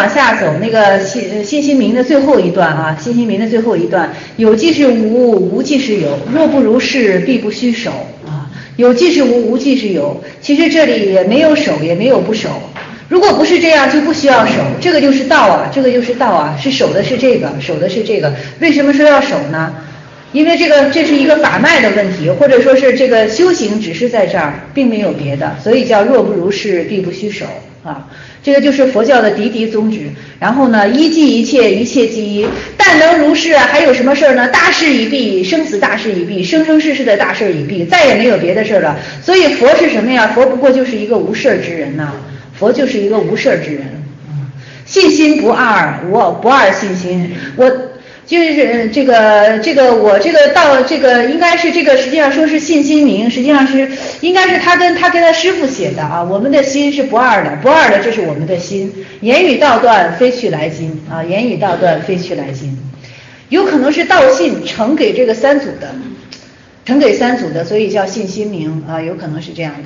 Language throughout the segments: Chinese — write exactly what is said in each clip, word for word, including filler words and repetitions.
往下走，那个信信心明的最后一段啊，信心明的最后一段，有即是无，无即是有，若不如是，必不虚守啊。有即是无，无即是有。其实这里也没有守，也没有不守。如果不是这样，就不需要守。这个就是道啊，这个就是道啊，是守的是这个，守的是这个。为什么说要守呢？因为这个这是一个法脉的问题，或者说是这个修行只是在这儿，并没有别的，所以叫若不如是，必不虚守啊。这个就是佛教的嫡嫡宗旨。然后呢，一即一切，一切即一，但能如是，还有什么事儿呢？大事已毕，生死大事已毕，生生世世的大事已毕，再也没有别的事了。所以佛是什么呀？佛不过就是一个无事之人呐、啊，佛就是一个无事之人。信心不二，我不二信心，我。就是这个这个我这个到这个应该是这个实际上说是信心明，实际上是应该是他跟他跟他师父写的啊。我们的心是不二的，不二的，这是我们的心。言语道断，非去来今啊！言语道断，非去来今。有可能是道信呈给这个三祖的，呈给三祖的，所以叫信心明啊，有可能是这样的。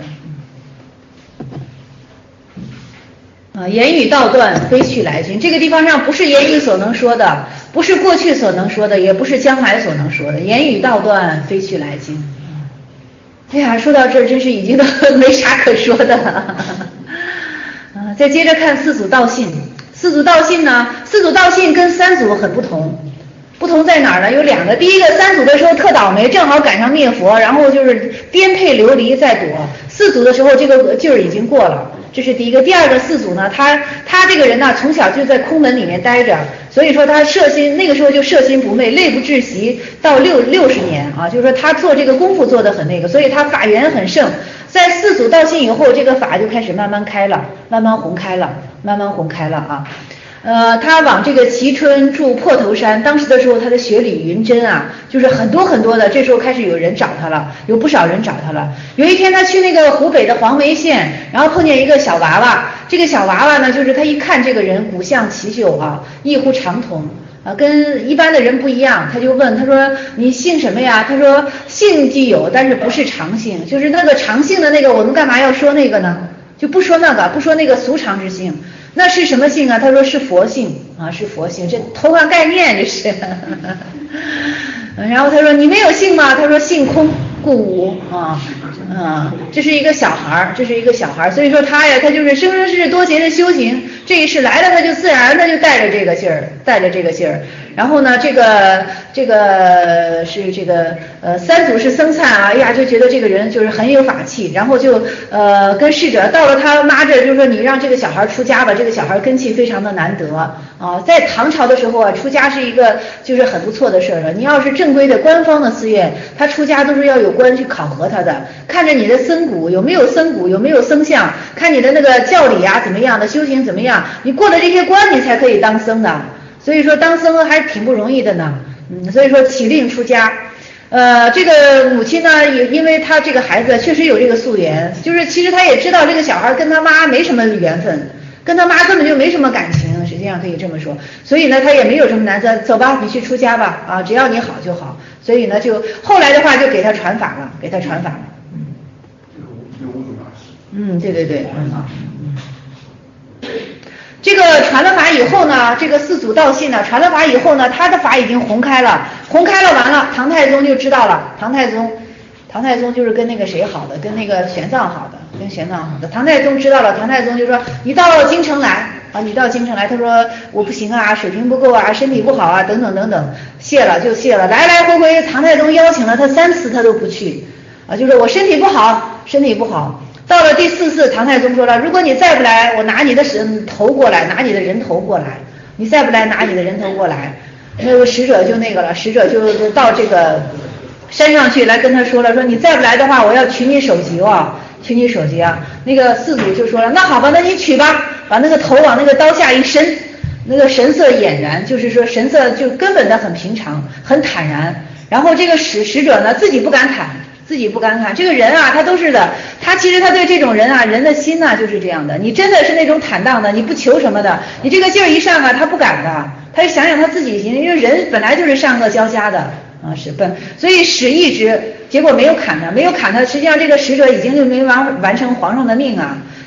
啊，言语道断，非去来今。这个地方上不是言语所能说的，不是过去所能说的，也不是将来所能说的。言语道断，非去来今。哎呀，说到这儿，真是已经都没啥可说的了。啊，再接着看四祖道信。四祖道信呢，四祖道信跟三祖很不同。不同在哪儿呢？有两个。第一个，三祖的时候特倒霉，正好赶上灭佛，然后就是颠沛流离在躲。四祖的时候，这个劲儿已经过了。这是第一个。第二个，四祖呢，他他这个人呢，从小就在空门里面待着，所以说他摄心，那个时候就摄心不昧，类不至习，到六六十年啊，就是说他做这个功夫做得很那个，所以他法缘很盛。在四祖道信以后，这个法就开始慢慢开了，慢慢红开了，慢慢红开了啊。呃，他往这个蕲春住破头山，当时的时候他的学理云真啊，就是很多很多的，这时候开始有人找他了，有不少人找他了。有一天他去那个湖北的黄梅县，然后碰见一个小娃娃，这个小娃娃呢，就是他一看这个人骨相奇秀啊，异乎常同啊，跟一般的人不一样，他就问他说你姓什么呀？他说姓既有，但是不是常姓，就是那个常姓的那个，我们干嘛要说那个呢？就不说那个，不说那个俗常之姓。那是什么姓啊？他说是佛姓啊，是佛姓，这偷换概念这是。然后他说你没有姓吗？他说姓空故无啊啊，这是一个小孩儿，这是一个小孩儿，所以说他呀，他就是生生世世多劫的修行，这一世来了他就自然他就带着这个劲儿，带着这个劲儿。然后呢，这个这个是这个呃三祖是僧璨啊，哎呀就觉得这个人就是很有法器，然后就呃跟侍者到了他妈这，就说你让这个小孩出家吧，这个小孩根气非常的难得啊，在唐朝的时候啊，出家是一个就是很不错的事儿了。你要是正规的官方的寺院，他出家都是要有官去考核他的，看着你的僧骨有没有僧骨，有没有僧相，看你的那个教理啊怎么样的，修行怎么样，你过了这些关你才可以当僧的。所以说当僧还挺不容易的呢，嗯，所以说起令出家。呃，这个母亲呢，也因为他这个孩子确实有这个宿缘，就是其实他也知道这个小孩跟他妈没什么缘分，跟他妈根本就没什么感情，实际上可以这么说。所以呢，他也没有什么难责，走吧，你去出家吧，啊，只要你好就好。所以呢，就后来的话就给他传法了，给他传法了。嗯，嗯，对对对，嗯啊，嗯。这个传了法以后呢，这个四祖道信呢，传了法以后呢，他的法已经红开了，红开了完了，唐太宗就知道了。唐太宗，唐太宗就是跟那个谁好的，跟那个玄奘好的，跟玄奘好的。唐太宗知道了，唐太宗就说你到京城来啊，你到京城来。他说我不行啊，水平不够啊，身体不好啊，等等等等，谢了就谢了。来来回回，唐太宗邀请了他三次，他都不去啊，就是我身体不好，身体不好。到了第四次，唐太宗说了，如果你再不来，我拿你的人头过来，拿你的人头过来，你再不来拿你的人头过来。那个使者就那个了，使者就到这个山上去来跟他说了，说你再不来的话，我要取你首级啊，取你首级啊。那个四祖就说了，那好吧，那你取吧，把那个头往那个刀下一伸，那个神色俨然，就是说神色就根本的很平常，很坦然。然后这个使使者呢，自己不敢坦。自己不敢看这个人啊，他都是的，他其实他对这种人啊，人的心呐、啊、就是这样的。你真的是那种坦荡的，你不求什么的，你这个劲儿一上啊，他不敢的，他就想想他自己行，因为人本来就是善恶交加的啊，是本，所以使一直，结果没有砍他，没有砍他，实际上这个使者已经就没完完成皇上的命啊。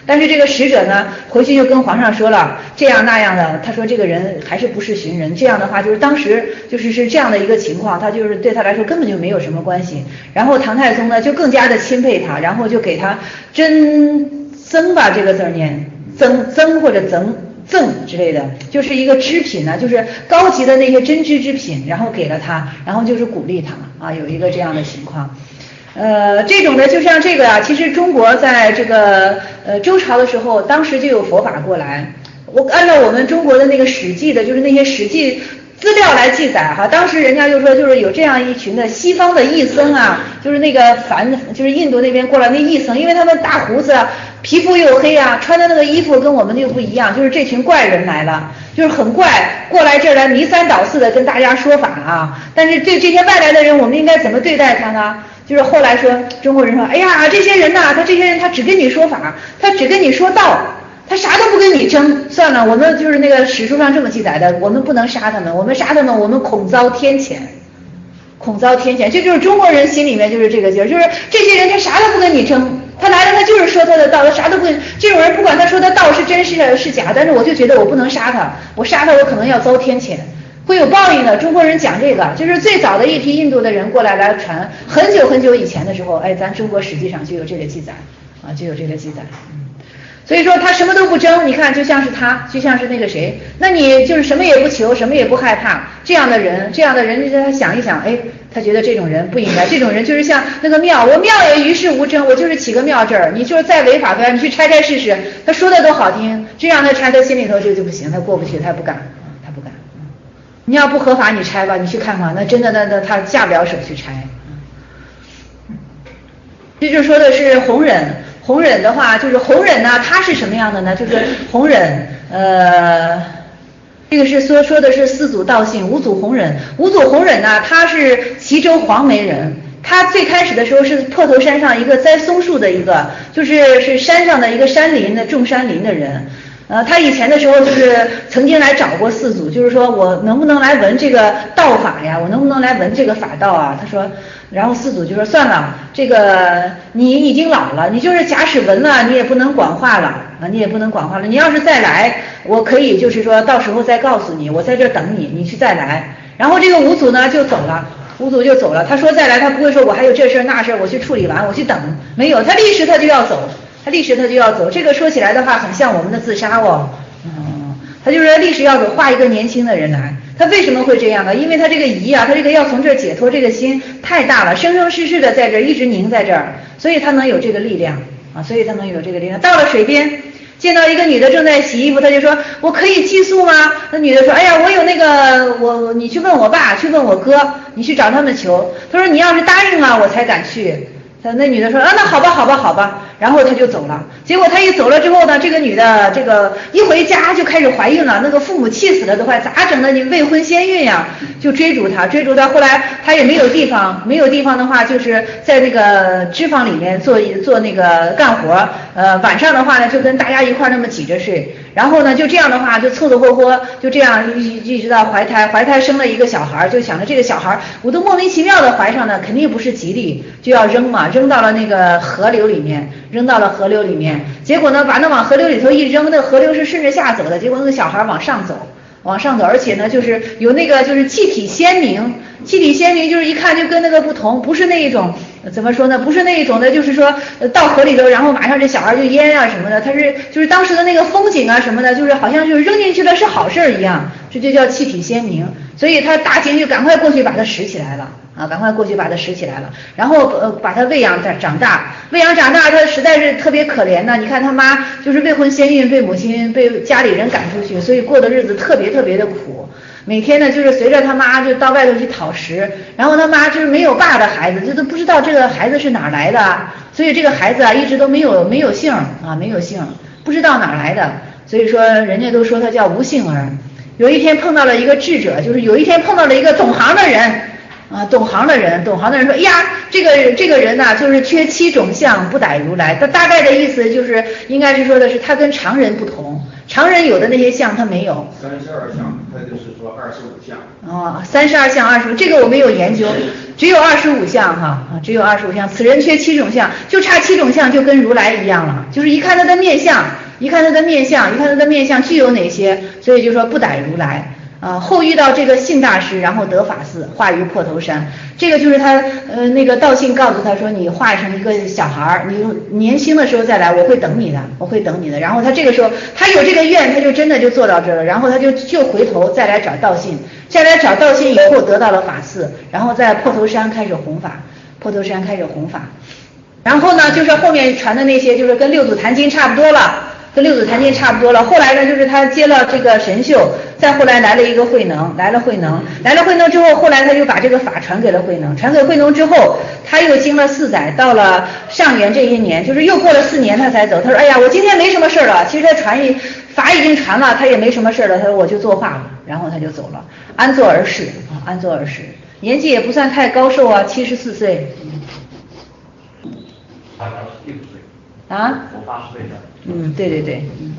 但是这个使者呢，回去就跟皇上说了这样那样的，他说这个人还是不是寻人，这样的话就是当时就是是这样的一个情况，他就是对他来说根本就没有什么关系。然后唐太宗呢就更加的钦佩他，然后就给他真增吧这个字念增增或者增赠之类的，就是一个织品呢，就是高级的那些针织之品，然后给了他，然后就是鼓励他啊，有一个这样的情况。呃，这种的就像这个啊，其实中国在这个呃周朝的时候，当时就有佛法过来。我按照我们中国的那个史记的，就是那些史记资料来记载哈，当时人家就说就是有这样一群的西方的异僧啊，就是那个梵，就是印度那边过来那异僧，因为他们大胡子，皮肤又黑啊，穿的那个衣服跟我们的又不一样，就是这群怪人来了，就是很怪，过来这儿来弥三倒四的跟大家说法啊。但是对这些外来的人，我们应该怎么对待他呢？就是后来说中国人说，哎呀，这些人呐、啊，他这些人他只跟你说法，他只跟你说道。他啥都不跟你争，算了，我们就是那个史书上这么记载的，我们不能杀他们，我们杀他们，我们恐遭天谴，恐遭天谴，这就是中国人心里面就是这个劲儿，就是这些人他啥都不跟你争，他来了他就是说他的道，他啥都不跟，这种人不管他说的道是真是是假，但是我就觉得我不能杀他，我杀他我可能要遭天谴，会有报应的。中国人讲这个，就是最早的一批印度的人过来来传，很久很久以前的时候，哎，咱中国史记上就有这个记载啊，就有这个记载。所以说他什么都不争，你看就像是他，就像是那个谁，那你就是什么也不求，什么也不害怕，这样的人，这样的人，他想一想，哎，他觉得这种人不应该，这种人就是像那个庙，我庙也与世无争，我就是起个庙这儿，你就是再违法的，你去拆拆试试，他说的都好听，这样他拆他心里头就就不行，他过不去，他不敢，他不敢。你要不合法你拆吧，你去看看，那真的那那他下不了手去拆。这就说的是弘忍。弘忍的话，就是弘忍呢，他是什么样的呢？就是弘忍，呃，这个是说说的是四祖道信，五祖弘忍。五祖弘忍呢，他是齐州黄梅人。他最开始的时候是破头山上一个栽松树的一个，就是是山上的一个山林的种山林的人。呃，他以前的时候就是曾经来找过四祖，就是说我能不能来闻这个道法呀？我能不能来闻这个法道啊？他说，然后四祖就说算了，这个你已经老了，你就是假使闻了，你也不能管话了啊，你也不能管话了。你要是再来，我可以就是说到时候再告诉你，我在这等你，你去再来。然后这个五祖呢就走了。五祖就走了，他说再来，他不会说我还有这事那事我去处理完，我去等，没有，他立时他就要走，他立时他就要走。这个说起来的话，很像我们的自杀哦，嗯，他就是立时要走，画一个年轻的人来。他为什么会这样呢？因为他这个疑啊，他这个要从这儿解脱，这个心太大了，生生世世的在这儿一直凝在这儿，所以他能有这个力量啊，所以他能有这个力量。到了水边。见到一个女的正在洗衣服，他就说我可以寄宿吗？那女的说哎呀我有那个我你去问我爸，去问我哥，你去找他们求。他说你要是答应了我才敢去。他那女的说啊那好吧好吧好吧，然后他就走了。结果他一走了之后呢，这个女的这个一回家就开始怀孕了，那个父母气死了都快，咋整的？你未婚先孕呀，就追逐他追逐他。后来他也没有地方，没有地方的话就是在那个脂肪里面做做那个干活，呃晚上的话呢就跟大家一块那么挤着睡，然后呢就这样的话就凑凑合合就这样一一直到怀胎，怀胎生了一个小孩，就想着这个小孩我都莫名其妙的怀上呢，肯定不是吉利，就要扔嘛，扔到了那个河流里面，扔到了河流里面，结果呢把那往河流里头一扔，那个河流是顺着下走的，结果那个小孩往上走往上走，而且呢就是有那个就是气体鲜明，气体鲜明就是一看就跟那个不同，不是那一种怎么说呢，不是那一种的就是说到河里头然后马上这小孩就淹啊什么的，他是就是当时的那个风景啊什么的，就是好像就是扔进去了是好事一样，这就叫气体鲜明。所以他大清就赶快过去把他拾起来了啊，赶快过去把他拾起来了，然后呃把他喂养长大，喂养长大他实在是特别可怜的，你看他妈就是未婚先孕，被母亲被家里人赶出去，所以过的日子特别特别的苦，每天呢就是随着他妈就到外头去讨食，然后他妈就是没有爸的孩子，就都不知道这个孩子是哪来的，所以这个孩子啊一直都没有没有姓啊，没有姓，不知道哪来的，所以说人家都说他叫无姓儿。有一天碰到了一个智者，就是有一天碰到了一个懂行的人啊，懂行的人，懂行的人说，哎呀，这个这个人呐、啊，就是缺七种相，不逮如来。他大概的意思就是，应该是说的是他跟常人不同。 常人有的那些相他没有。 三十二相，他就是说二十五相。 哦，三十二相二十五，这个我没有研究，只有二十五相哈啊，只有二十五相。此人缺七种相，就差七种相，就跟如来一样了，就是一看他的面相，一看他的面相，一看他的面相具有哪些，所以就说不逮如来。啊，后遇到这个信大师，然后得法寺，化于破头山。这个就是他，呃，那个道信告诉他说，你化成一个小孩儿，你年轻的时候再来，我会等你的，我会等你的。然后他这个时候，他有这个愿，他就真的就做到这儿了。然后他就就回头再来找道信，再来找道信以后得到了法寺，然后在破头山开始弘法，破头山开始弘法。然后呢，就是后面传的那些，就是跟六祖坛经差不多了。跟六祖坛经差不多了，后来呢，就是他接了这个神秀，再后来来了一个慧能，来了慧能，来了慧能之后，后来他就把这个法传给了慧能，传给慧能之后，他又经了四载，到了上元这一年，就是又过了四年他才走。他说：“哎呀，我今天没什么事了。”其实他传一法已经传了，他也没什么事了。他说：“我就作画了。”然后他就走了，安坐而逝啊，安坐而逝，年纪也不算太高寿啊，七十四岁。啊？我八十岁的。嗯，对对对，嗯。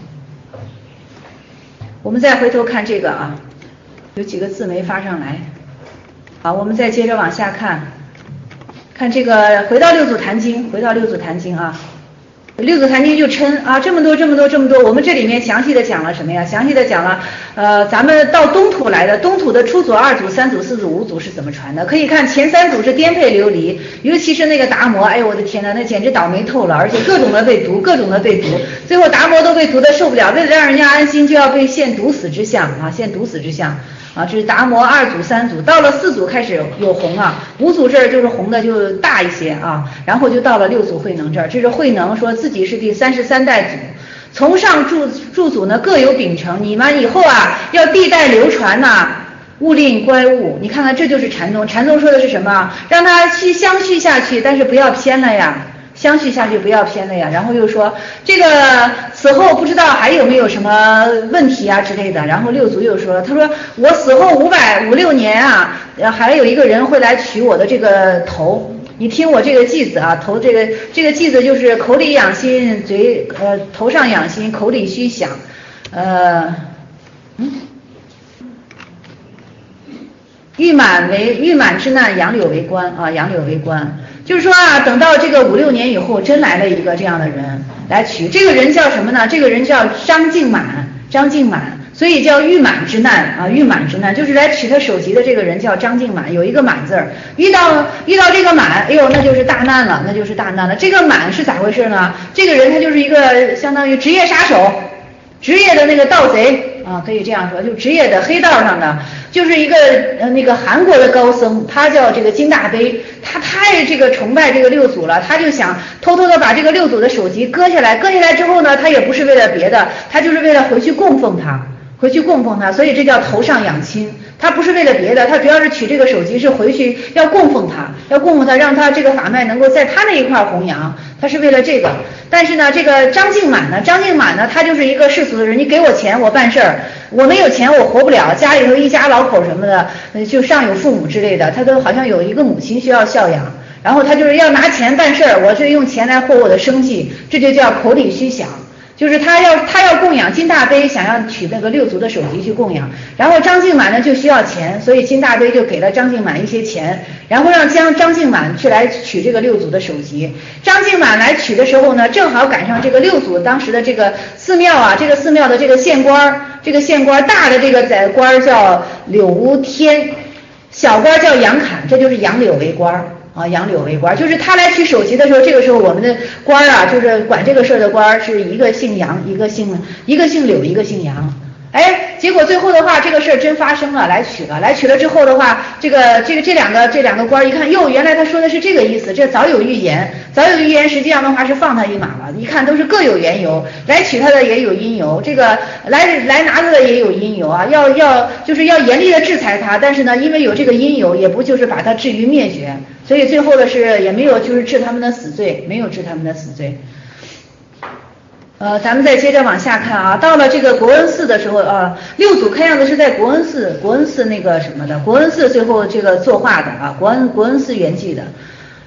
我们再回头看这个啊，有几个字没发上来。好，我们再接着往下看，看这个回到六祖坛经，回到六祖坛经啊。六祖坛经就称啊，这么多这么多这么多，我们这里面详细的讲了什么呀？详细的讲了，呃，咱们到东土来的，东土的初祖、二祖、三祖、四祖、五祖是怎么传的？可以看前三祖是颠沛流离，尤其是那个达摩，哎呦我的天呐，那简直倒霉透了，而且各种的被毒，各种的被毒，最后达摩都被毒的受不了，为了让人家安心，就要被现毒死之相啊，现毒死之相。啊，这是达摩二祖、三祖，到了四祖开始有红啊，五祖这儿就是红的就大一些啊，然后就到了六祖慧能这儿，这是慧能说自己是第三十三代祖，从上诸诸祖呢各有秉承，你们以后啊要地代流传呐、啊，勿令乖误。你看看这就是禅宗，禅宗说的是什么？让它去相续下去，但是不要偏了呀。相续下去不要偏了呀，然后又说这个死后不知道还有没有什么问题啊之类的，然后六祖又说了，他说我死后五百五六年啊，还有一个人会来取我的这个头，你听我这个偈子啊，头这个这个偈子就是口里养心，嘴呃头上养心，口里须想，呃嗯。欲满为欲满之难，杨柳为官啊，杨柳为官，就是说啊，等到这个五六年以后，真来了一个这样的人来取，这个人叫什么呢？这个人叫张敬满，张敬满，所以叫欲满之难啊，欲满之难，就是来取他首级的这个人叫张敬满，有一个满字儿，遇到遇到这个满，哎呦，那就是大难了，那就是大难了。这个满是咋回事呢？这个人他就是一个相当于职业杀手，职业的那个盗贼啊，可以这样说，就职业的黑道上的。就是一个呃那个韩国的高僧，他叫这个金大悲，他太这个崇拜这个六祖了，他就想偷偷的把这个六祖的首级割下来，割下来之后呢，他也不是为了别的，他就是为了回去供奉他，回去供奉他，所以这叫头上养亲。他不是为了别的，他主要是取这个首级是回去要供奉他，要供奉他，让他这个法脉能够在他那一块弘扬，他是为了这个。但是呢，这个张敬满呢，张敬满呢，他就是一个世俗的人，你给我钱我办事儿，我没有钱我活不了，家里头一家老口什么的，就上有父母之类的，他都好像有一个母亲需要孝养，然后他就是要拿钱办事儿，我是用钱来获我的生计，这就叫口里虚想。就是他要他要供养金大悲，想要取那个六祖的首级去供养，然后张敬满呢就需要钱，所以金大悲就给了张敬满一些钱，然后让将张敬满去来取这个六祖的首级。张敬满来取的时候呢，正好赶上这个六祖当时的这个寺庙啊，这个寺庙的这个县官，这个县官大的这个宰官叫柳无天，小官叫杨侃，这就是杨柳为官。啊，杨柳为官，就是他来取首级的时候，这个时候我们的官啊，就是管这个事儿的官是一个姓杨，一个姓一个姓柳，一个姓杨。哎，结果最后的话，这个事儿真发生了，来取了，来取了之后的话，这个这个这两个这两个官一看，哟，原来他说的是这个意思，这早有预言，早有预言，实际上的话是放他一马了。一看都是各有缘由，来取他的也有因由，这个来来拿他的也有因由啊，要要就是要严厉的制裁他，但是呢，因为有这个因由，也不就是把他置于灭绝，所以最后的是也没有就是治他们的死罪，没有治他们的死罪。呃，咱们再接着往下看啊，到了这个国恩寺的时候啊，六祖看样子是在国恩寺，国恩寺那个什么的，国恩寺最后这个作画的啊，国恩国恩寺圆寂的。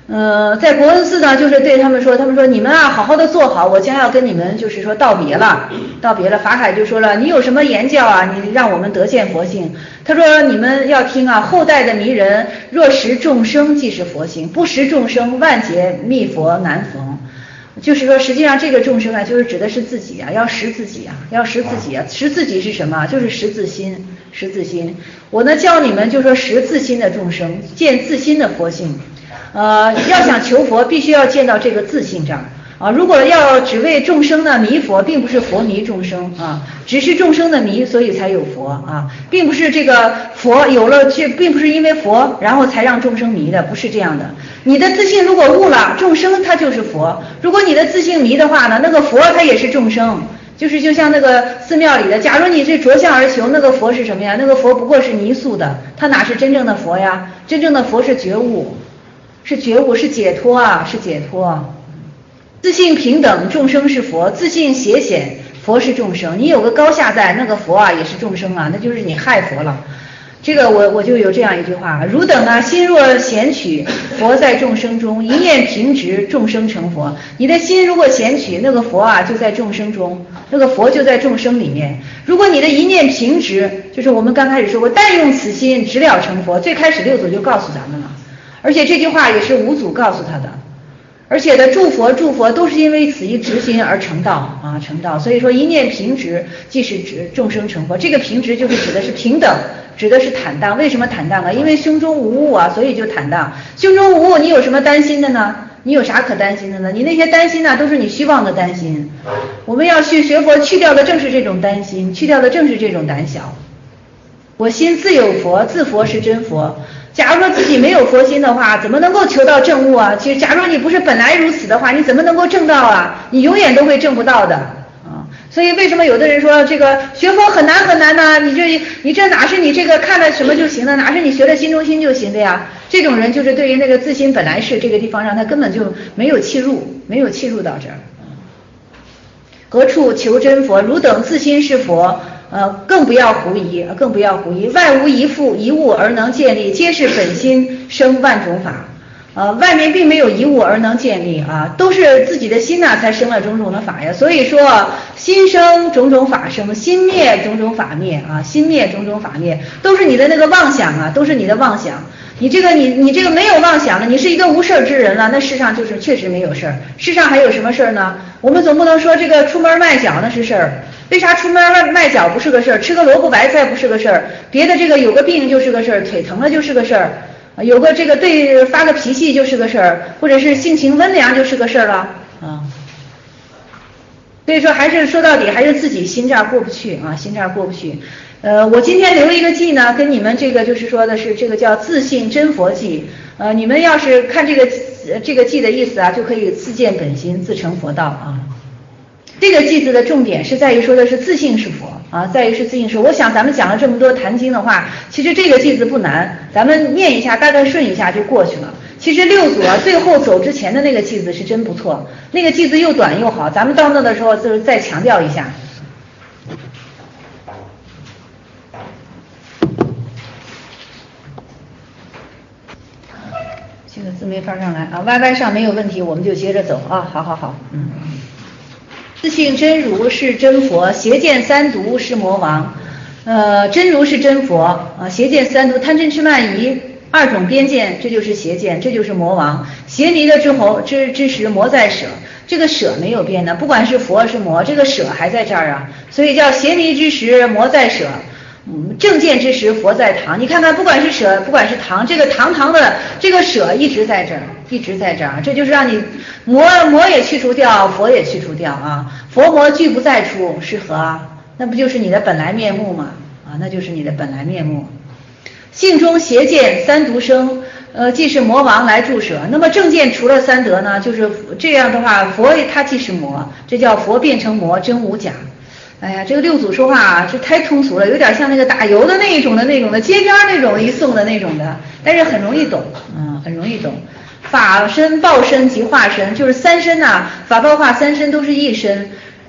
呃，在国恩寺呢，就是对他们说，他们说你们啊，好好的做好，我将要跟你们就是说道别了，道别了。法海就说了，你有什么言教啊？你让我们得见佛性。他说你们要听啊，后代的迷人，若识众生即是佛性，不识众生，万劫密佛难逢。就是说，实际上这个众生啊，就是指的是自己啊，要识自己啊，要识自己啊，识自己是什么？就是识自心，识自心。我呢教你们，就说识自心的众生，见自心的佛性。呃，要想求佛，必须要见到这个自性这儿啊。如果要只为众生呢迷佛，并不是佛迷众生啊，只是众生的迷，所以才有佛啊，并不是这个佛有了，这并不是因为佛然后才让众生迷的，不是这样的。你的自性如果悟了，众生它就是佛；如果你的自性迷的话呢，那个佛它也是众生。就是就像那个寺庙里的，假如你是着相而求，那个佛是什么呀？那个佛不过是泥塑的，它哪是真正的佛呀？真正的佛是觉悟。是觉悟，是解脱啊，是解脱。自性平等，众生是佛；自性邪显，佛是众生。你有个高下在，那个佛啊也是众生啊，那就是你害佛了。这个我我就有这样一句话：汝等啊，心若闲取，佛在众生中；一念平直，众生成佛。你的心如果闲取，那个佛啊就在众生中，那个佛就在众生里面。如果你的一念平直，就是我们刚开始说过，但用此心，直了成佛。最开始六祖就告诉咱们了。而且这句话也是五祖告诉他的，而且的诸佛诸佛都是因为此一直心而成道啊，成道。所以说一念平直，即是指众生成佛。这个平直就是指的是平等，指的是坦荡。为什么坦荡啊？因为胸中无物啊，所以就坦荡。胸中无物，你有什么担心的呢？你有啥可担心的呢？你那些担心呢，都是你虚妄的担心。我们要去学佛，去掉的正是这种担心，去掉的正是这种胆小。我心自有佛，自佛是真佛。假如说自己没有佛心的话，怎么能够求到正悟啊？其实假如你不是本来如此的话，你怎么能够证到啊？你永远都会证不到的啊！所以为什么有的人说这个学佛很难很难呢？你这你这哪是你这个看了什么就行的？哪是你学了心中心就行的呀？这种人就是对于那个自心本来是这个地方上，他根本就没有契入，没有契入到这儿。何处求真佛？汝等自心是佛。呃，更不要狐疑，更不要狐疑，外无一复一物而能建立，皆是本心生万种法。呃，外面并没有一物而能建立啊，都是自己的心呐、啊、才生了种种的法呀。所以说，心生种种法生，心灭种种法灭啊，心灭种种法灭，都是你的那个妄想啊，都是你的妄想。你这个你你这个没有妄想的，你是一个无事之人了，那世上就是确实没有事儿。世上还有什么事儿呢？我们总不能说这个出门卖脚那是事儿。为啥出门卖卖脚不是个事儿？吃个萝卜白菜不是个事儿？别的这个有个病就是个事儿，腿疼了就是个事儿，有个这个对发个脾气就是个事儿，或者是性情温良就是个事儿了啊。所以说还是说到底还是自己心这儿过不去啊，心这儿过不去。呃，我今天留一个记呢，跟你们这个就是说的是这个叫自信真佛记。呃，你们要是看这个这个记的意思啊，就可以自见本心，自成佛道啊。这个偈字的重点是在于说的是自性是佛啊，在于是自性是佛。我想咱们讲了这么多坛经的话，其实这个偈字不难，咱们念一下，大概顺一下就过去了。其实六祖啊，最后走之前的那个偈字是真不错，那个偈字又短又好，咱们到那的时候就是再强调一下。这个字没发上来啊 ，Y Y 上没有问题，我们就接着走啊，好好好，嗯。自性真如是真佛，邪见三毒是魔王。呃，真如是真佛啊，邪见三毒，贪嗔痴慢疑二种边见，这就是邪见，这就是魔王。邪迷的之后之之时，魔在舍，这个舍没有变的，不管是佛是魔，这个舍还在这儿啊，所以叫邪迷之时，魔在舍。嗯，正见之时，佛在堂。你看看，不管是舍，不管是堂，这个堂堂的这个舍一直在这儿，一直在这儿。这就是让你魔魔也去除掉，佛也去除掉啊。佛魔俱不再出，是何啊？那不就是你的本来面目吗？啊，那就是你的本来面目。性中邪见三毒生，呃，既是魔王来助舍。那么正见除了三德呢，就是这样的话，佛他既是魔，这叫佛变成魔，真无假。哎呀，这个六祖说话啊，这太通俗了，有点像那个打油的那一种的那种的街边那种一送的那种的，但是很容易懂，嗯，很容易懂。法身、报身及化身，就是三身呐、啊，法报化三身都是一身。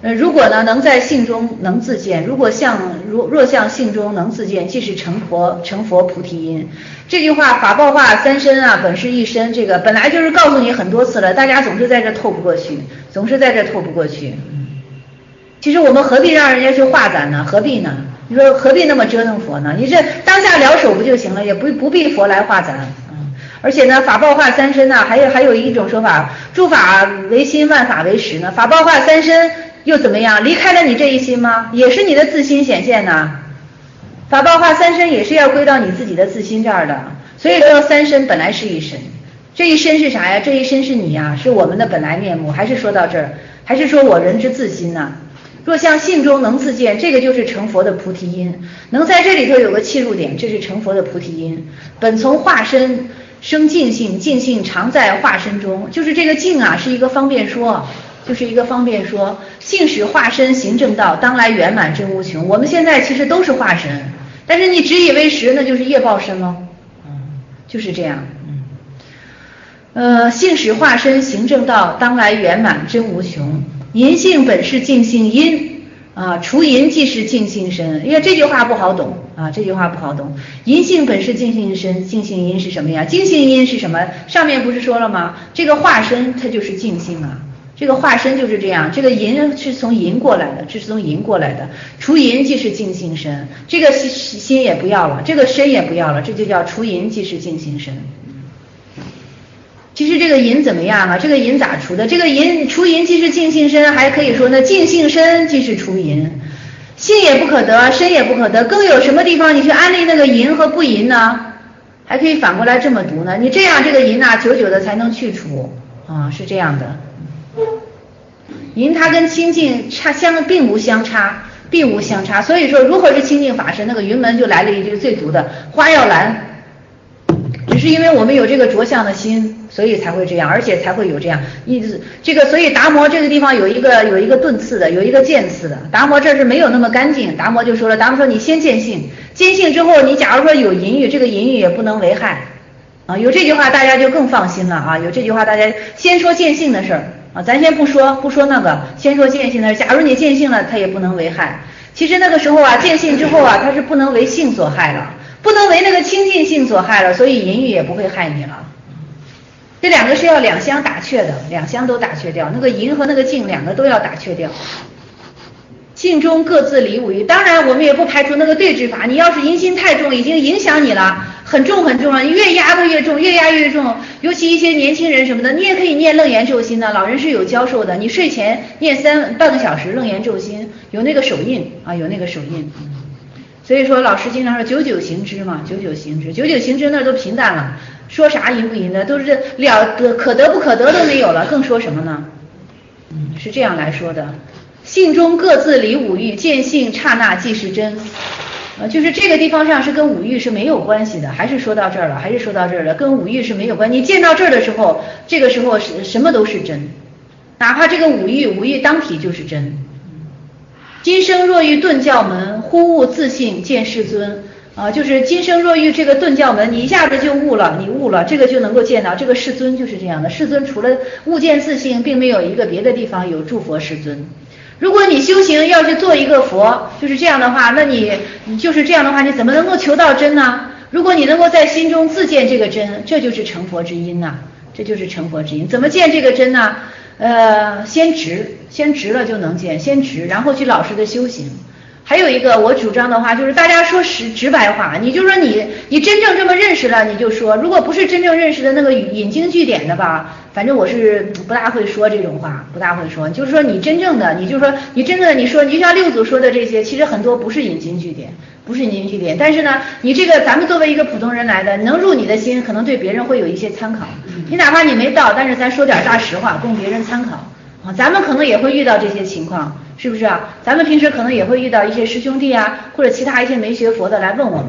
呃，如果呢能在性中能自见，如果像若若向性中能自见，即是成佛成佛菩提因。这句话法报化三身啊，本是一身，这个本来就是告诉你很多次了，大家总是在这透不过去，总是在这透不过去。其实我们何必让人家去化咱呢？何必呢？你说何必那么折腾佛呢？你这当下了手不就行了？也不不必佛来化咱。嗯，而且呢，法报化三身呢，还有还有一种说法，诸法唯心，万法唯识呢。法报化三身又怎么样？离开了你这一心吗？也是你的自心显现呐。法报化三身也是要归到你自己的自心这儿的。所以说三身本来是一身，这一身是啥呀？这一身是你呀，是我们的本来面目。还是说到这儿，还是说我人之自心呐？若向性中能自见，这个就是成佛的菩提因。能在这里头有个切入点，这是成佛的菩提因。本从化身生净性，净性常在化身中，就是这个净啊，是一个方便说，就是一个方便说。性使化身行正道，当来圆满真无穷。我们现在其实都是化身，但是你只以为实，那就是业报身喽。嗯，就是这样。嗯，呃，性使化身行正道，当来圆满真无穷。淫性本是净性因啊，除淫即是净性身。因为这句话不好懂啊，这句话不好懂。淫性本是净性身，净性因是什么呀？净性因是什么？上面不是说了吗？这个化身它就是净性啊，这个化身就是这样。这个淫是从淫过来的，这是从淫过来的。除淫即是净性身，这个心也不要了，这个身也不要了，这就叫除淫即是净性身。其实这个淫怎么样啊？这个淫咋除的？这个淫除淫即是净性身，还可以说呢，净性身即是除淫。性也不可得，身也不可得，更有什么地方你去安利那个淫和不淫呢？还可以反过来这么读呢，你这样这个淫啊，久久的才能去除啊，是这样的。淫它跟清净差相并无相差，并无相差。所以说，如何是清净法身？那个云门就来了一句最毒的：花要蓝。只是因为我们有这个着相的心，所以才会这样，而且才会有这样一直这个，所以达摩这个地方有一个有一个顿次的，有一个渐次的。达摩这是没有那么干净，达摩就说了，达摩说你先见性，见性之后，你假如说有淫欲，这个淫欲也不能为害啊。有这句话大家就更放心了啊。有这句话大家先说见性的事儿啊，咱先不说不说那个，先说见性的事。假如你见性了，它也不能为害。其实那个时候啊，见性之后啊，它是不能为性所害了。不能为那个清净性所害了，所以淫欲也不会害你了。这两个是要两相打却的，两相都打却掉，那个淫和那个净两个都要打却掉。性中各自离五欲，当然我们也不排除那个对治法，你要是淫心太重，已经影响你了，很重很重了，你越压都越重，越压越重。尤其一些年轻人什么的，你也可以念楞严咒心的，老人是有教授的，你睡前念三半个小时楞严咒心，有那个手印啊，有那个手印。所以说老师经常说九九行之嘛，九九行之，九九行之那都平淡了，说啥淫不淫的都是了得可得不可得都没有了，更说什么呢？嗯，是这样来说的。性中各自离五欲，见性刹那即是真。呃，就是这个地方上是跟五欲是没有关系的，还是说到这儿了，还是说到这儿了，跟五欲是没有关系。你见到这儿的时候，这个时候是什么都是真，哪怕这个五欲，五欲当体就是真。今生若遇顿教门，忽悟自性见世尊啊，就是今生若遇这个顿教门，你一下子就悟了，你悟了，这个就能够见到这个世尊就是这样的。世尊除了悟见自性，并没有一个别的地方有诸佛世尊。如果你修行要去做一个佛，就是这样的话，那你你就是这样的话，你怎么能够求到真呢？如果你能够在心中自见这个真，这就是成佛之因呐、啊，这就是成佛之因。怎么见这个真呢？呃，先直，先直了就能见，先直，然后去老实的修行。还有一个我主张的话，就是大家说实直白话，你就说你你真正这么认识了，你就说；如果不是真正认识的那个引经据典的吧，反正我是不大会说这种话，不大会说。就是说你真正的，你就说你真正的，你说你就像六祖说的这些，其实很多不是引经据典，不是引经据典，但是呢，你这个咱们作为一个普通人来的，能入你的心，可能对别人会有一些参考。你哪怕你没到，但是咱说点大实话，供别人参考啊。咱们可能也会遇到这些情况。是不是啊？咱们平时可能也会遇到一些师兄弟啊，或者其他一些没学佛的来问我们。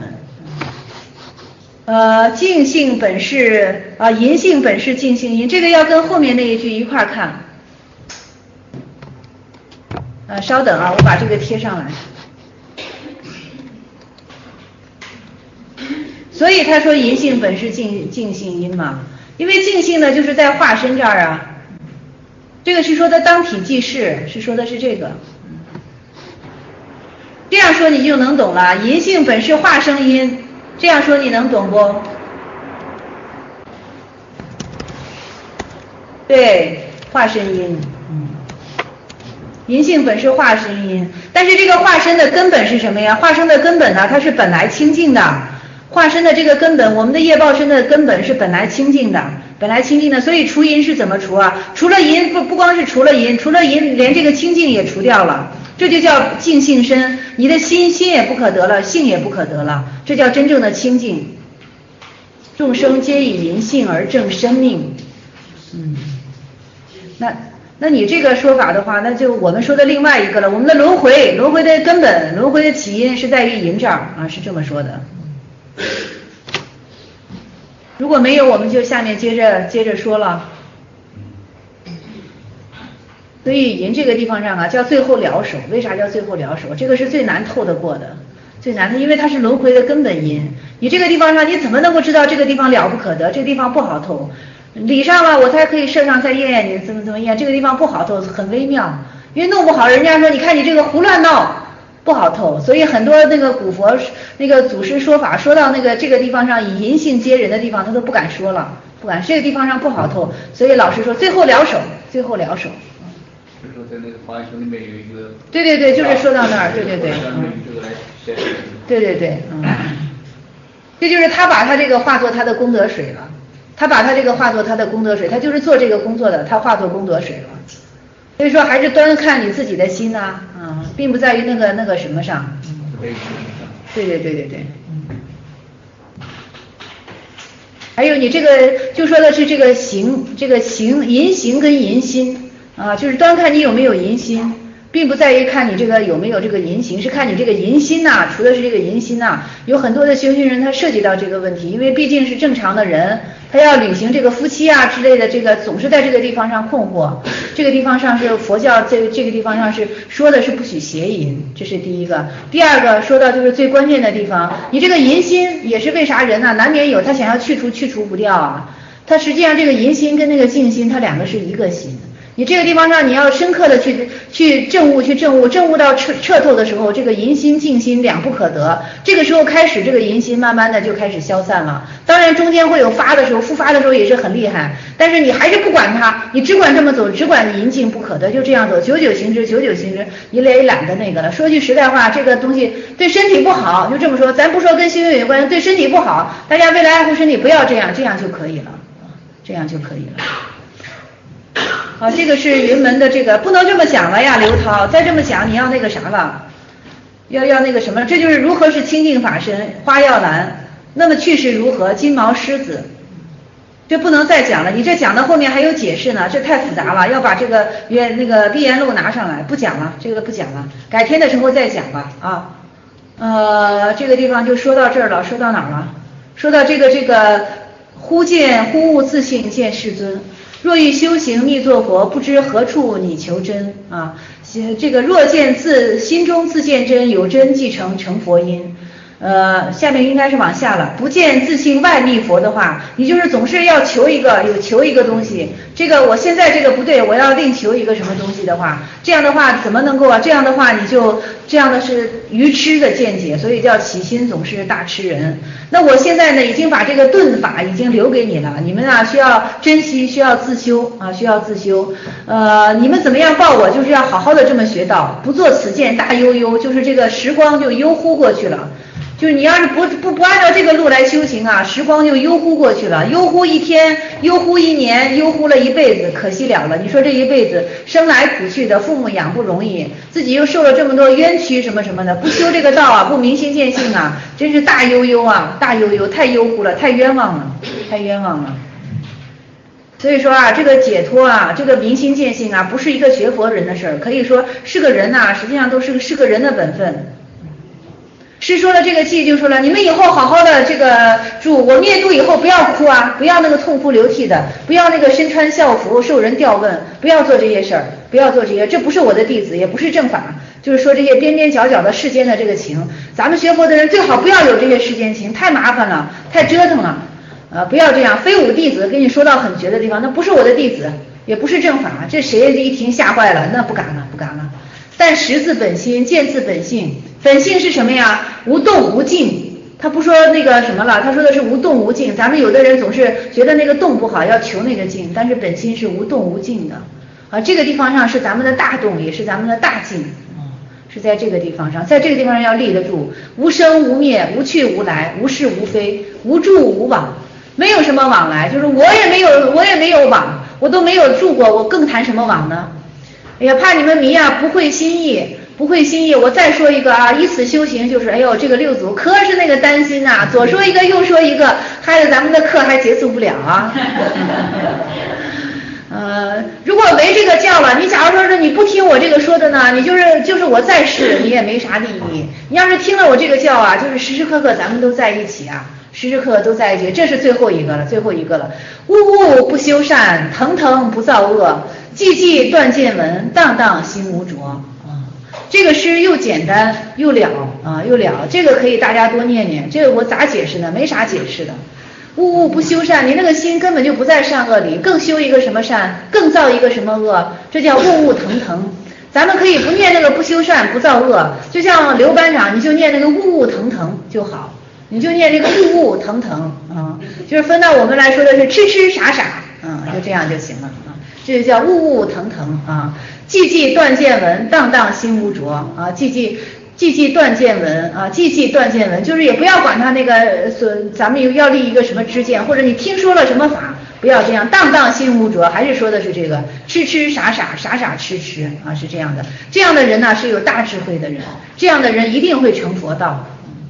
呃，净性本是啊，淫性本是净性因，这个要跟后面那一句一块儿看。呃，稍等啊，我把这个贴上来。所以他说淫性本是净净性因嘛，因为净性呢就是在化身这儿啊。 这个是说的当体即事，是说的是这个。这样说你就能懂了，银性本是化生因，这样说你能懂不？对，化生因，嗯，银性本是化生因，但是这个化身的根本是什么呀？化身的根本呢，它是本来清净的，化身的这个根本，我们的业报身的根本是本来清净的，本来清净的，所以除淫是怎么除啊？除了淫不不光是除了淫，除了淫连这个清净也除掉了，这就叫净性身，你的心心也不可得了，性也不可得了，这叫真正的清净。众生皆以淫性而正生命，嗯，那那你这个说法的话，那就我们说的另外一个了，我们的轮回，轮回的根本，轮回的起因是在于淫这儿啊，是这么说的。如果没有，我们就下面接着接着说了。所以淫这个地方上啊，叫最后了手。为啥叫最后了手？这个是最难透得过的，最难的，因为它是轮回的根本因。你这个地方上，你怎么能够知道这个地方了不可得？这个地方不好透。理上了，我才可以设上再验验你怎么怎么验。这个地方不好透，很微妙，因为弄不好，人家说你看你这个胡乱闹。不好透，所以很多那个古佛那个祖师说法，说到那个这个地方上以淫性接人的地方，他都不敢说了，不敢，这个地方上不好透，所以老师说最后了手，最后了手。 就说在那个华严经里面有一个。 对对对，就是说到那儿，对对对。嗯、对对对，嗯，这就是他把他这个化作他的功德水了，他把他这个化作他的功德水，他就是做这个工作的，他化作功德水了。所以说还是端看你自己的心呐、啊，嗯，并不在于那个那个什么上。嗯、对对对对对。嗯。还有你这个就说的是这个行，这个行淫行跟淫心啊，就是端看你有没有淫心，并不在于看你这个有没有这个淫行，是看你这个淫心呐、啊。除了是这个淫心呐、啊，有很多的修行人他涉及到这个问题，因为毕竟是正常的人。他要履行这个夫妻啊之类的，这个总是在这个地方上困惑。这个地方上是佛教这个这个地方上是说的是不许邪淫，这是第一个。第二个说到就是最关键的地方，你这个淫心也是为啥人啊？难免有他想要去除去除不掉啊。他实际上这个淫心跟那个净心，它两个是一个心。你这个地方上你要深刻的去去证悟去证悟证悟到彻彻透的时候，这个淫心净心两不可得，这个时候开始这个淫心慢慢的就开始消散了。当然中间会有发的时候，复发的时候也是很厉害，但是你还是不管它，你只管这么走，只管淫净不可得，就这样走，久久行之，久久行之，你也懒得那个了。说句实在话，这个东西对身体不好，就这么说，咱不说跟修行有关，对身体不好，大家为了爱护身体不要这样，这样就可以了，这样就可以了。好，这个是云门的这个不能这么讲了呀，刘涛，再这么讲你要那个啥了，要要那个什么，这就是如何是清净法身，花耀兰，那么去世如何，金毛狮子，这不能再讲了，你这讲到后面还有解释呢，这太复杂了，要把这个原那个碧岩录拿上来，不讲了，这个不讲了，改天的时候再讲吧啊，呃，这个地方就说到这儿了，说到哪儿了？说到这个这个忽见忽悟自性见世尊。若欲修行密作佛，不知何处拟求真啊！这个若见自心中自见真，有真即成成佛因。呃，下面应该是往下了。不见自性外密佛的话，你就是总是要求一个，有求一个东西。这个我现在这个不对，我要另求一个什么东西的话，这样的话怎么能够啊？这样的话你就这样的是愚痴的见解，所以叫起心总是大痴人。那我现在呢，已经把这个顿法已经留给你了，你们啊需要珍惜，需要自修啊，需要自修。呃，你们怎么样报我，就是要好好的这么学道，不做此见大悠悠，就是这个时光就悠忽过去了。就是你要是不不不按照这个路来修行啊，时光就悠忽过去了，悠忽一天，悠忽一年，悠忽了一辈子，可惜了了。你说这一辈子生来苦去的，父母养不容易，自己又受了这么多冤屈什么什么的，不修这个道啊，不明心见性啊，真是大悠悠啊，大悠悠，太悠忽了，太冤枉了，太冤枉了。所以说啊，这个解脱啊，这个明心见性啊，不是一个学佛人的事儿，可以说是个人呐、啊，实际上都是是个人的本分。师说了这个偈就说了，你们以后好好的这个住，我灭度以后不要哭啊，不要那个痛哭流涕的，不要那个身穿校服受人吊问，不要做这些事儿，不要做这些，这不是我的弟子，也不是正法，就是说这些边边角角的世间的这个情，咱们学佛的人最好不要有这些世间情，太麻烦了，太折腾了，呃，不要这样，非吾弟子，给你说到很绝的地方，那不是我的弟子， 也不是正法，这谁一听吓坏了，那不敢了，不敢了。但识自本心，见自本性，本性是什么呀？无动无静。他不说那个什么了，他说的是无动无静。咱们有的人总是觉得那个动不好，要求那个静，但是本心是无动无静的啊。这个地方上是咱们的大动，也是咱们的大静，是在这个地方上，在这个地方上要立得住。无生无灭，无去无来，无是无非，无住无往，没有什么往来，就是我也没有，我也没有往，我都没有住过，我更谈什么往呢？哎呀，怕你们迷啊，不会心意。不会心意，我再说一个啊，以此修行就是，哎呦，这个六祖可是那个担心呐、啊，左说一个右说一个，害得咱们的课还结束不了啊。呃，如果没这个教了，你假如说是你不听我这个说的呢，你就是就是我在世，你也没啥利益。你要是听了我这个教啊，就是时时刻刻咱们都在一起啊，时时刻刻都在一起。这是最后一个了，最后一个了。物物不修善，腾腾不造恶，寂寂断见闻，荡荡心无着。这个诗又简单又了啊，又了，这个可以大家多念念。这个我咋解释呢？没啥解释的。物物不修善，你那个心根本就不在善恶里，更修一个什么善，更造一个什么恶，这叫物物腾腾。咱们可以不念那个不修善不造恶，就像刘班长，你就念那个物物腾腾就好，你就念这个物物腾腾啊，就是分到我们来说的是痴痴傻傻啊，就这样就行了啊，这就叫物物腾腾啊。寂寂断见闻，荡荡心无着啊！寂寂寂寂断见闻啊！寂寂断见闻，就是也不要管他那个所，咱们要立一个什么知见，或者你听说了什么法，不要这样，荡荡心无着，还是说的是这个痴痴傻傻傻傻痴痴啊，是这样的。这样的人呢是有大智慧的人，这样的人一定会成佛道。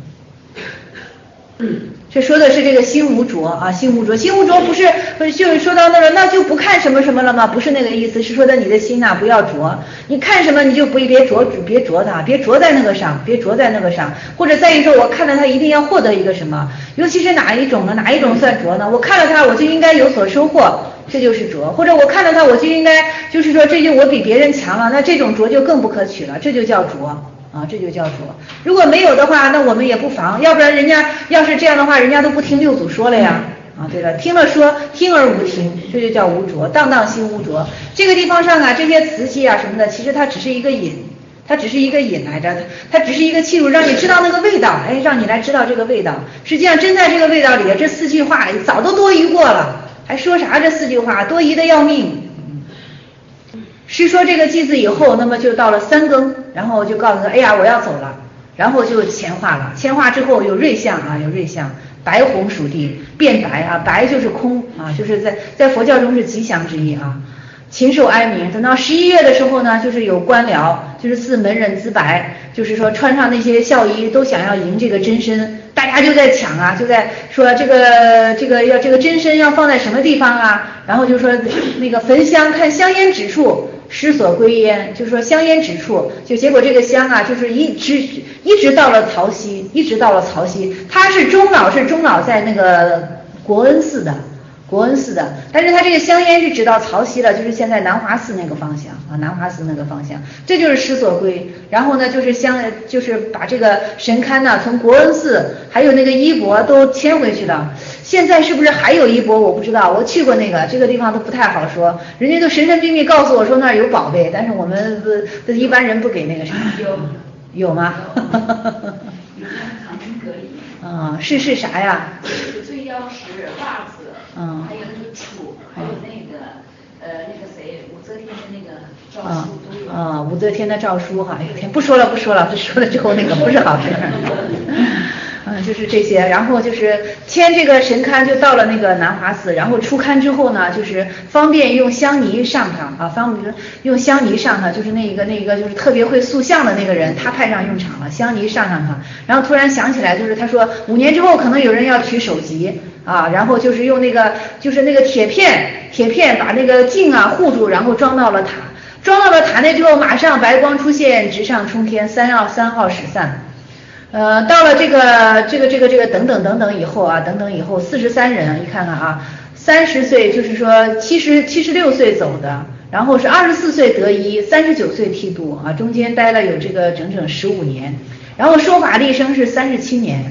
嗯。这说的是这个心无着啊，心无着，心无着不是不是就是说到那个那就不看什么什么了吗？不是那个意思，是说的你的心呐、啊、不要着，你看什么你就不别着别着它，别着在那个上，别着在那个上，或者再一说我看了它一定要获得一个什么，尤其是哪一种呢？哪一种算着呢？我看了它我就应该有所收获，这就是着，或者我看了它我就应该就是说这就我比别人强了，那这种着就更不可取了，这就叫着。啊，这就叫着。如果没有的话，那我们也不妨，要不然人家要是这样的话，人家都不听六祖说了呀。啊，对了，听了说，听而无听，这就叫无着，荡荡心无着。这个地方上啊，这些瓷器啊什么的，其实它只是一个引，它只是一个引来着，它只是一个契入，让你知道那个味道，哎，让你来知道这个味道。实际上，真在这个味道里，这四句话早都多余过了，还说啥这四句话，多余的要命。是说这个偈字以后，那么就到了三更，然后就告诉他，哎呀，我要走了，然后就前化了。前化之后有瑞相啊，有瑞相，白红属地，变白啊，白就是空啊，就是在在佛教中是吉祥之意啊。禽兽哀鸣。等到十一月的时候呢，就是有官僚，就是似门人资白，就是说穿上那些孝衣都想要迎这个真身，大家就在抢啊，就在说这个这个要这个真身要放在什么地方啊，然后就说那个焚香看香烟指处。失所归焉，就是说香烟指处，就结果这个香啊，就是一直一直到了曹溪，一直到了曹溪。他是终老是终老在那个国恩寺的，国恩寺的，但是他这个香烟是指到曹溪了，就是现在南华寺那个方向啊，南华寺那个方向，这就是失所归。然后呢，就是香，就是把这个神龛呢，从国恩寺还有那个衣钵都迁回去了。现在是不是还有衣钵？我不知道，我去过那个，这个地方都不太好说。人家都神神秘秘告诉我说那儿有宝贝，但是我们不一般人不给那个啥。有有吗？ 有那个藏经阁里面。 啊，是是啥呀？ 最要石、袜子，嗯，还有那个杵，还有那个呃那个谁武则天的那个诏书都有。 啊，武则天的诏书哈，哎呦天，不说了不说了，这说了之后那个不是好事。嗯，就是这些，然后就是迁这个神龛就到了那个南华寺，然后出龛之后呢，就是方便用香泥上它啊，方便用香泥上它，就是那个那个就是特别会塑像的那个人，他派上用场了，香泥上上它，然后突然想起来，就是他说五年之后可能有人要取首级啊，然后就是用那个就是那个铁片铁片把那个镜啊护住，然后装到了塔，装到了塔内之后，马上白光出现，直上冲天，三号三号始散。呃，到了这个这个这个这个等等等等以后啊，等等以后四十三人，你看看啊，三十岁就是说七十七十六岁走的，然后是二十四岁得一，三十九岁剃度啊，中间待了有这个整整十五年，然后说法立生是三十七年，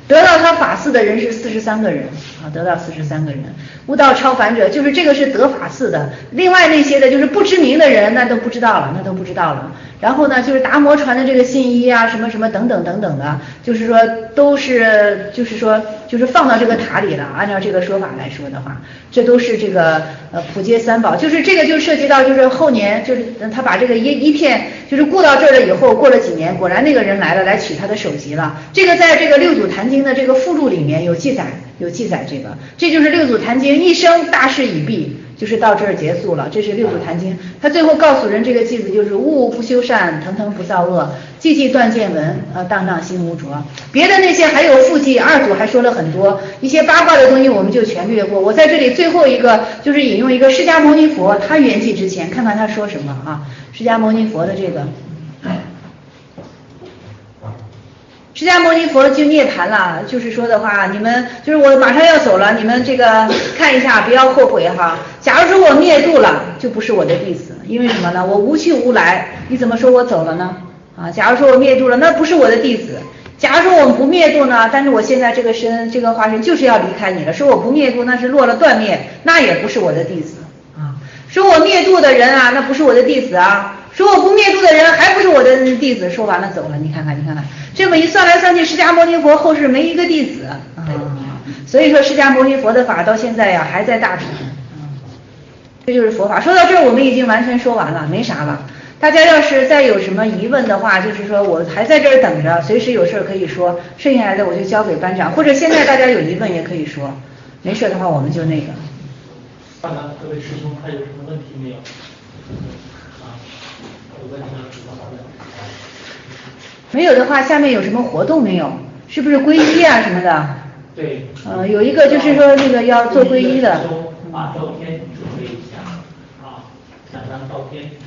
得到他法嗣的人是四十三个人啊，得到四十三个人。悟道超凡者就是这个是得法嗣的，另外那些的就是不知名的人，那都不知道了，那都不知道了。然后呢，就是达摩传的这个信衣啊，什么什么等等等等的，就是说都是就是说就是放到这个塔里了。按照这个说法来说的话，这都是这个呃普皆三宝，就是这个就涉及到就是后年就是他把这个一一片就是顾到这儿了以后，过了几年，果然那个人来了，来取他的首级了。这个在这个六祖坛经的这个附录里面有记载，有记载这个，这就是六祖坛经一生大事已毕。就是到这儿结束了，这是六祖坛经。他最后告诉人这个句子就是物物不修善，腾腾不造恶，寂寂断见闻，呃，荡荡心无着。别的那些还有附记，二祖还说了很多一些八卦的东西，我们就全略过。我在这里最后一个就是引用一个释迦牟尼佛他圆寂之前，看看他说什么啊？释迦牟尼佛的这个。释迦牟尼佛就涅槃了，就是说的话，你们就是我马上要走了，你们这个看一下，不要后悔哈。假如说我灭度了，就不是我的弟子，因为什么呢？我无去无来，你怎么说我走了呢？啊，假如说我灭度了，那不是我的弟子。假如说我们不灭度呢，但是我现在这个身这个化身就是要离开你了，说我不灭度，那是落了断灭，那也不是我的弟子啊。说我灭度的人啊，那不是我的弟子啊。说我不灭度的人还不是我的弟子，说完了走了，你看看你看看，这么一算来算去，释迦牟尼佛后世没一个弟子啊，所以说释迦牟尼佛的法到现在呀还在大传，这就是佛法。说到这儿我们已经完全说完了，没啥了。大家要是再有什么疑问的话，就是说我还在这儿等着，随时有事可以说，剩下来的我就交给班长，或者现在大家有疑问也可以说，没事的话我们就那个。 看看各位师兄还有什么问题没有？ 没有的话，下面有什么活动没有？是不是皈依啊什么的？ 对。 呃，有一个就是说那个要做皈依的。 把照片准备一下啊，两张照片。